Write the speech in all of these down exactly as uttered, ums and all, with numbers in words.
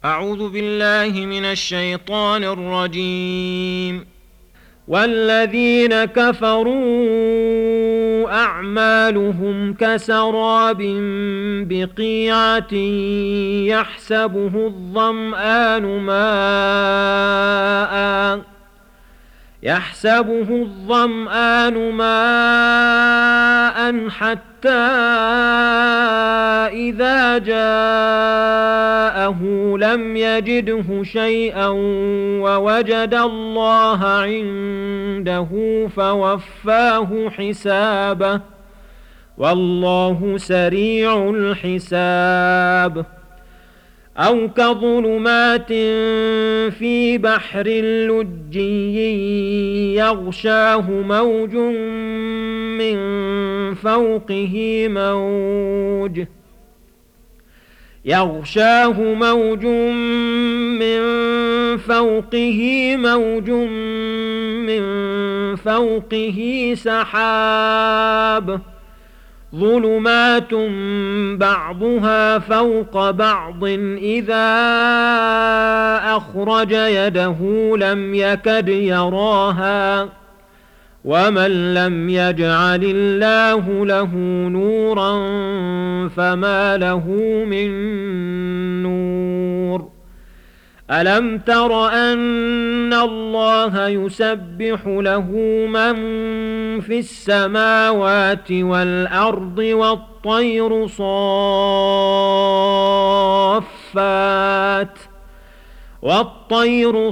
أعوذ بالله من الشيطان الرجيم. والذين كفروا أعمالهم كسراب بقيعة يحسبه الظمآن ماءً يحسبه الظمآن ماءً حتى إذا جاءه لم يجده شيئا ووجد الله عنده فوفاه حسابه والله سريع الحساب. أو كظلمات في بحر لجي يغشاه موج من فوقه موج يغشاه موج من فوقه موج من فوقه سحاب ظلمات بعضها فوق بعض إذا أخرج يده لم يكد يراها ومن لم يجعل الله له نورا فما له من نور. ألم تر أن الله يسبح له من في السماوات والأرض والطير صافات والطير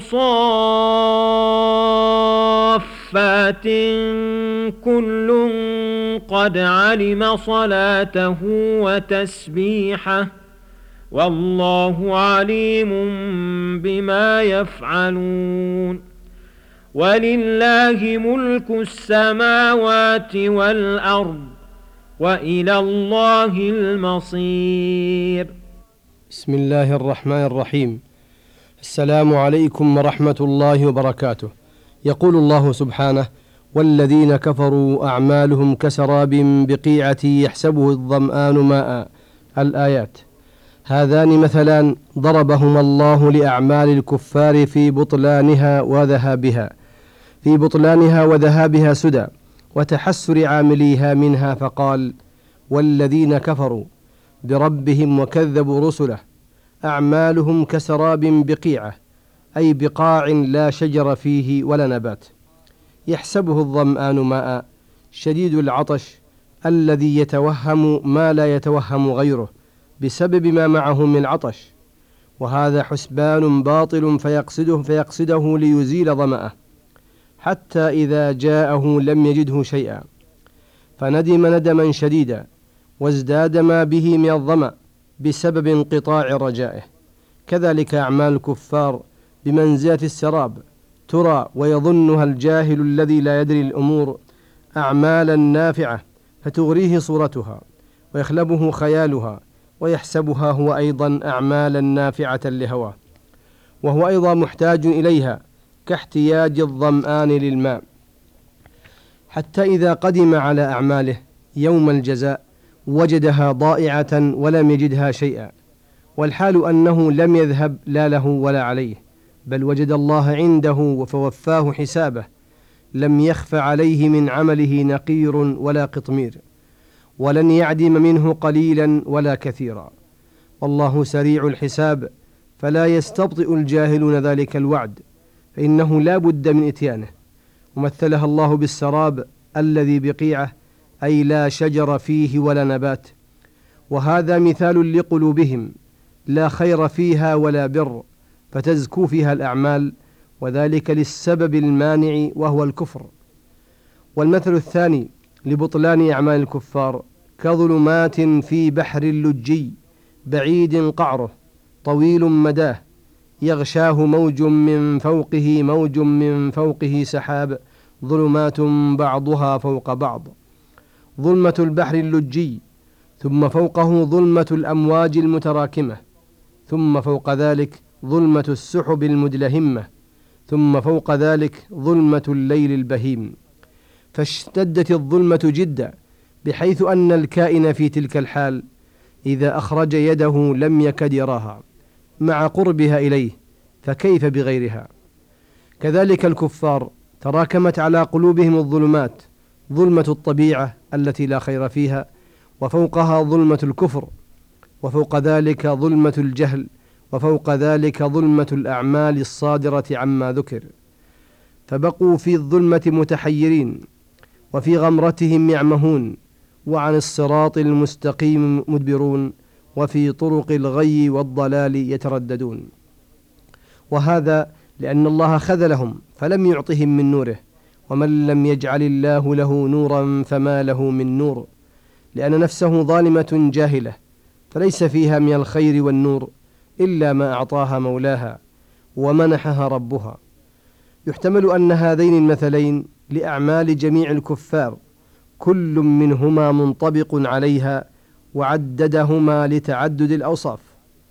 صافات كل قد علم صلاته وتسبيحه والله عليم بما يفعلون. ولله ملك السماوات والأرض وإلى الله المصير. بسم الله الرحمن الرحيم. السلام عليكم ورحمة الله وبركاته. يقول الله سبحانه: والذين كفروا أعمالهم كسراب بقيعة يحسبه الظمآن ماء. الآيات. هذان مثلان ضربهما الله لأعمال الكفار في بطلانها وذهابها في بطلانها وذهابها سدى وتحسر عامليها منها، فقال: والذين كفروا بربهم وكذبوا رسله أعمالهم كسراب بقيعة، أي بقاع لا شجر فيه ولا نبات، يحسبه الظمآن ماء، شديد العطش الذي يتوهم ما لا يتوهم غيره بسبب ما معه من عطش، وهذا حسبان باطل فيقصده, فيقصده ليزيل ظمأه، حتى إذا جاءه لم يجده شيئا فندم ندما شديدا وازداد ما به من الظمأ بسبب انقطاع رجائه. كذلك أعمال الكفار بمنزلة السراب، ترى ويظنها الجاهل الذي لا يدري الأمور أعمالا نافعة فتغريه صورتها ويخلبه خيالها ويحسبها هو أيضا أعمالا نافعة لهواه، وهو أيضا محتاج إليها كاحتياج الظمآن للماء، حتى إذا قدم على أعماله يوم الجزاء وجدها ضائعة ولم يجدها شيئا، والحال أنه لم يذهب لا له ولا عليه، بل وجد الله عنده فوفاه حسابه، لم يخف عليه من عمله نقير ولا قطمير، ولن يعدم منه قليلا ولا كثيرا، والله سريع الحساب، فلا يستبطئ الجاهلون ذلك الوعد، فإنه لا بد من إتيانه. ومثلها الله بالسراب الذي بقيعة، أي لا شجر فيه ولا نبات، وهذا مثال لقلوبهم لا خير فيها ولا بر، فتزكو فيها الأعمال، وذلك للسبب المانع وهو الكفر. والمثل الثاني لبطلان أعمال الكفار كظلمات في بحر لجي بعيد قعره طويل مداه، يغشاه موج من فوقه موج من فوقه سحاب، ظلمات بعضها فوق بعض. ظلمة البحر اللجي، ثم فوقه ظلمة الأمواج المتراكمة، ثم فوق ذلك ظلمة السحب المدلهمة، ثم فوق ذلك ظلمة الليل البهيم. فاشتدت الظلمة جدا، بحيث أن الكائن في تلك الحال إذا أخرج يده لم يكد يراها، مع قربها إليه، فكيف بغيرها؟ كذلك الكفار تراكمت على قلوبهم الظلمات، ظلمة الطبيعة التي لا خير فيها، وفوقها ظلمة الكفر، وفوق ذلك ظلمة الجهل، وفوق ذلك ظلمة الأعمال الصادرة عما ذكر، فبقوا في الظلمة متحيرين، وفي غمرتهم يعمهون، وعن الصراط المستقيم مدبرون، وفي طرق الغي والضلال يترددون. وهذا لأن الله خذلهم فلم يعطهم من نوره، ومن لم يجعل الله له نورا فما له من نور، لأن نفسه ظالمة جاهلة، فليس فيها من الخير والنور إلا ما أعطاها مولاها ومنحها ربها. يحتمل أن هذين المثلين لأعمال جميع الكفار كل منهما منطبق عليها، وعددهما لتعدد الأوصاف،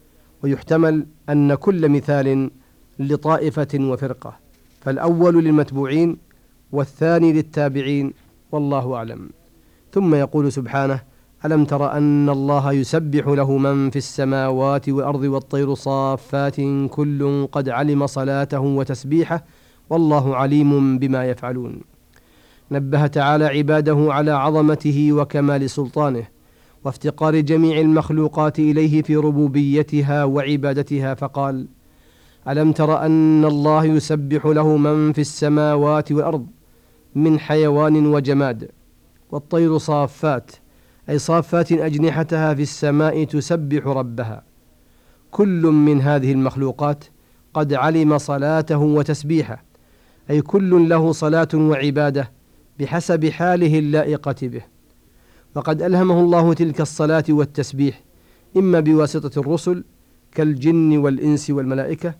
ويحتمل أن كل مثال لطائفة وفرقة، فالأول للمتبوعين والثاني للتابعين، والله أعلم. ثم يقول سبحانه: ألم تر أن الله يسبح له من في السماوات والأرض والطير صافات كل قد علم صلاته وتسبيحه والله عليم بما يفعلون. نبه تعالى عباده على عظمته وكمال سلطانه وافتقار جميع المخلوقات إليه في ربوبيتها وعبادتها، فقال: ألم تر أن الله يسبح له من في السماوات والأرض من حيوان وجماد، والطير صافات أي صافات أجنحتها في السماء تسبح ربها. كل من هذه المخلوقات قد علم صلاته وتسبيحه، أي كل له صلاة وعبادة بحسب حاله اللائقة به، وقد ألهمه الله تلك الصلاة والتسبيح إما بواسطة الرسل كالجن والإنس والملائكة،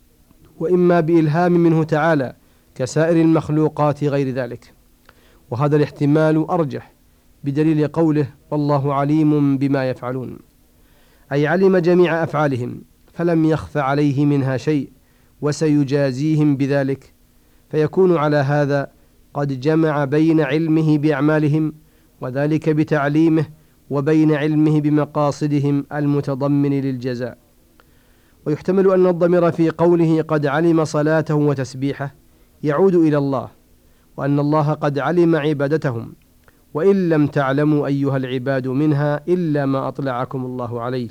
وإما بإلهام منه تعالى كسائر المخلوقات غير ذلك، وهذا الاحتمال أرجح بدليل قوله: والله عليم بما يفعلون، أي علم جميع أفعالهم فلم يخف عليه منها شيء، وسيجازيهم بذلك، فيكون على هذا قد جمع بين علمه بأعمالهم وذلك بتعليمه، وبين علمه بمقاصدهم المتضمن للجزاء. ويحتمل أن الضمير في قوله قد علم صلاته وتسبيحه يعود إلى الله، وأن الله قد علم عبادتهم، وإن لم تعلموا أيها العباد منها إلا ما أطلعكم الله عليه.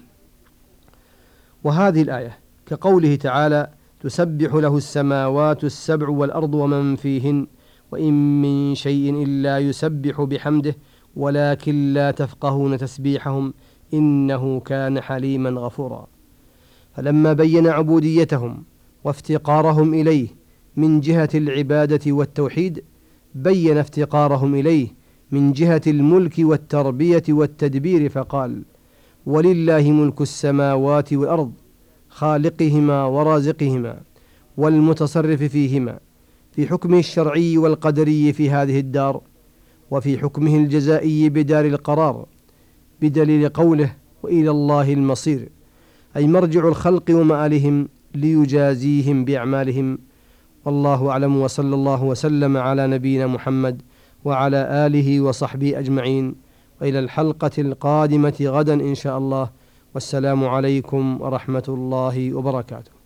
وهذه الآية كقوله تعالى: تسبح له السماوات السبع والأرض ومن فيهن وإن من شيء إلا يسبح بحمده ولكن لا تفقهون تسبيحهم إنه كان حليما غفورا. فلما بين عبوديتهم وافتقارهم إليه من جهة العبادة والتوحيد، بين افتقارهم إليه من جهة الملك والتربية والتدبير، فقال: ولله ملك السماوات والأرض خالقهما ورازقهما والمتصرف فيهما، في حكمه الشرعي والقدري في هذه الدار، وفي حكمه الجزائي بدار القرار، بدليل قوله: وإلى الله المصير، أي مرجع الخلق ومآلهم ليجازيهم بأعمالهم. والله أعلم، وصلى الله وسلم على نبينا محمد وعلى آله وصحبه أجمعين، وإلى الحلقة القادمة غدا إن شاء الله، والسلام عليكم ورحمة الله وبركاته.